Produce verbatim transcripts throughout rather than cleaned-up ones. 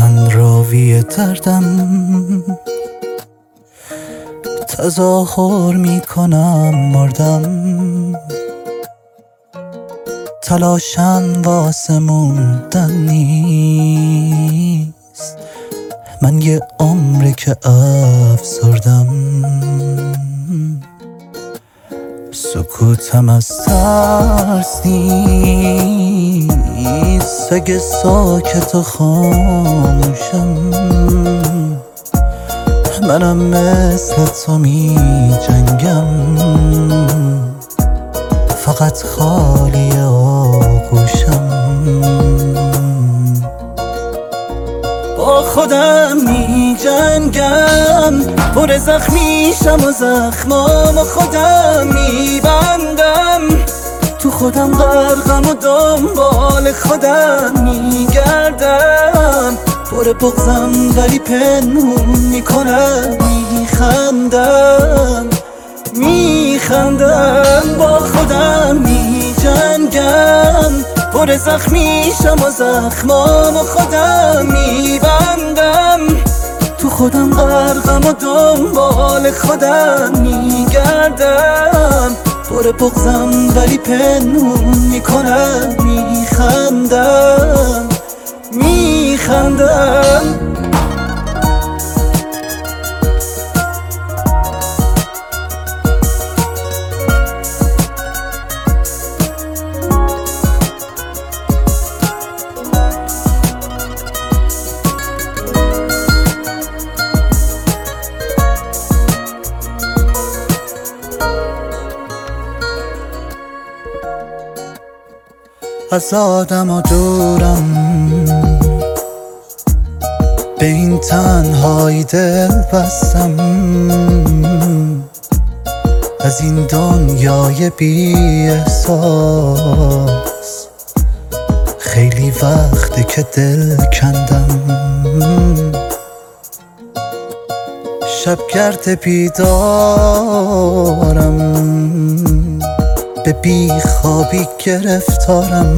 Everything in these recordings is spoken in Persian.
من راوی دردم، تظاهر میکنم مردم، تلاشم واسه موندن نیست. من یه عمره که افسردم، سکوتم از ترس نیست. اگه ساکت و خاموشم، منم مثل تو می جنگم، فقط خالی آغوشم. با خودم می جنگم، پر زخمیشم و زخمام و خودم می بندم. تو خودم غرقم و دنبال خودم می گردم. پر بغضم ولی پنهون میکنم، میخندم میخندم. با خودم می جنگم، پر زخمیشم و زخمام و خودم می بندم. تو خودم غرقم و دنبال خودم می گردم. پر بغضم ولی پنهون میکنم، میخندم میخندم. از آدم و دورم، به این تنهایی دل بستم. از این دنیای بی احساس خیلی وقته که دل کندم. شبگرد بیدارم، به بی خوابی گرفتارم.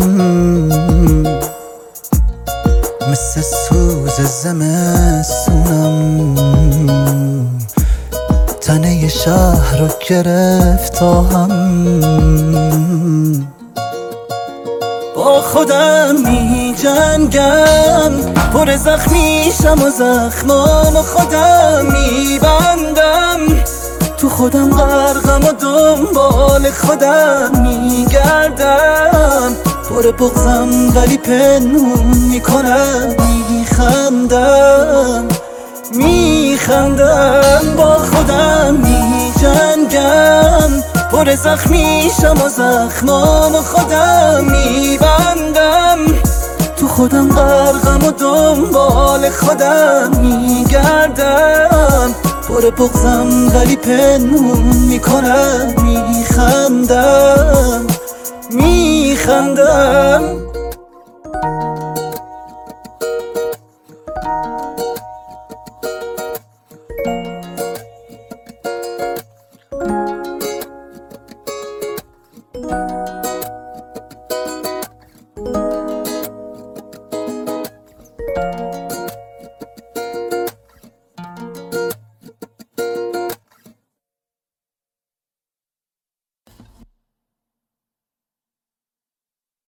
مثل سوز زمستونم، تنه شهر رو گرفتم. با خودم می جنگم، پر زخمیشم و زخمام و خودم می بندم. تو خودم غرقم و دنبال خودم می گردم. پر بغضم ولی پنهون میکنم، میخندم میخندم. با خودم می جنگم، پر زخمیشم و زخمام و خودم می بندم. تو خودم غرقم و دنبال خودم می گردم. پر بغضم ولی پنهون میکنم، میخندم میخندم.